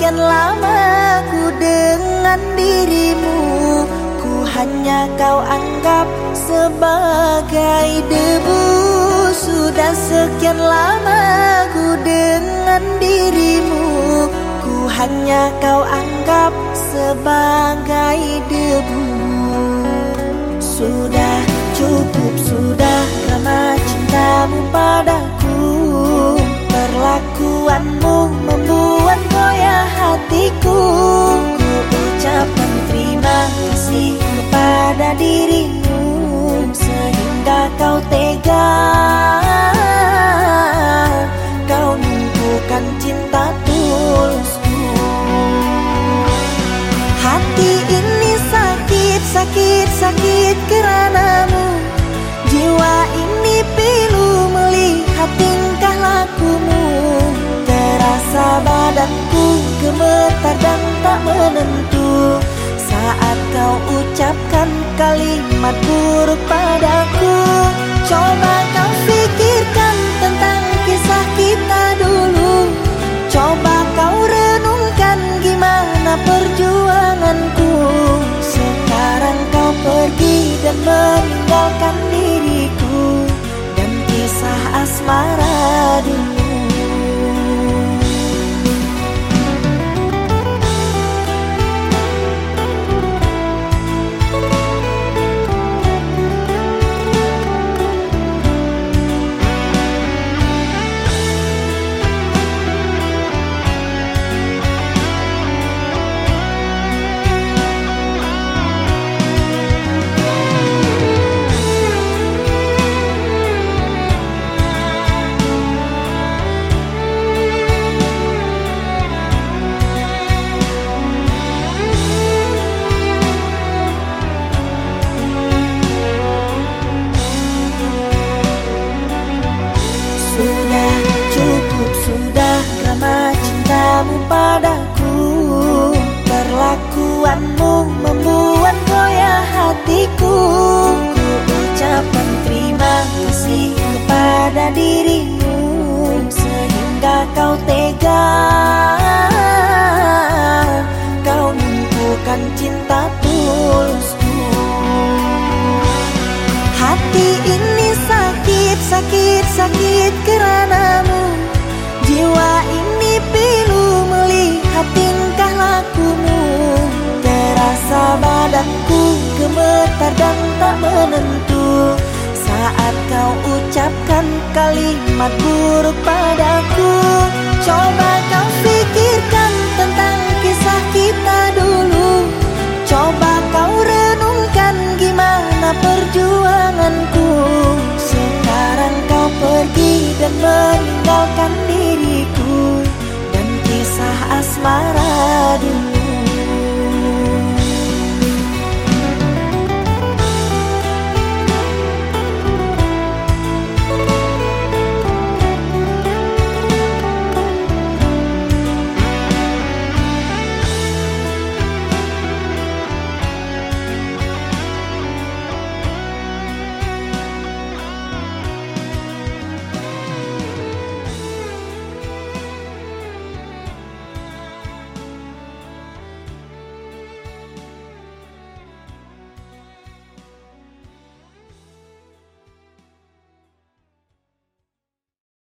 sekian lama ku dengan dirimu, ku hanya kau anggap sebagai debu. Sudah sekian lama ku dengan dirimu, ku hanya kau anggap sebagai debu. Sudah cukup, sudah lama cintamu padaku. Perlakuanmu membuat goyah hatiku. Ku ucapkan terima kasih kepada dirimu, sehingga kau tega, kau numpukan cinta tulusku. Hati ini sakit, sakit, sakit keranamu. Jiwa ini pilu melihat tingkah lakumu. Terasa badanku gemetar dan tak menentu saat kau ucapkan kalimat buruk padaku. Coba kau pikirkan tentang kisah kita dulu. Coba kau renungkan gimana perjuanganku. Sekarang kau pergi dan meninggalkan diriku dan kisah asmara dulu. Cintamu padaku, perlakuanmu membuat goyah hatiku. Ku ucapkan terima kasih kepada dirimu, sehingga kau tega, kau numpukan cinta tulusku. Hati ini sakit, sakit, sakit keranamu. Jiwa ini pilu melihat tingkah lakumu. Terasa badanku gemetar dan tak menentu saat kau ucapkan kalimat buruk padaku. Coba kau pikirkan tentang kisah kita dulu. Coba kau renungkan gimana perjuanganku. Sekarang kau pergi dan meninggalkan diriku dan kisah asmara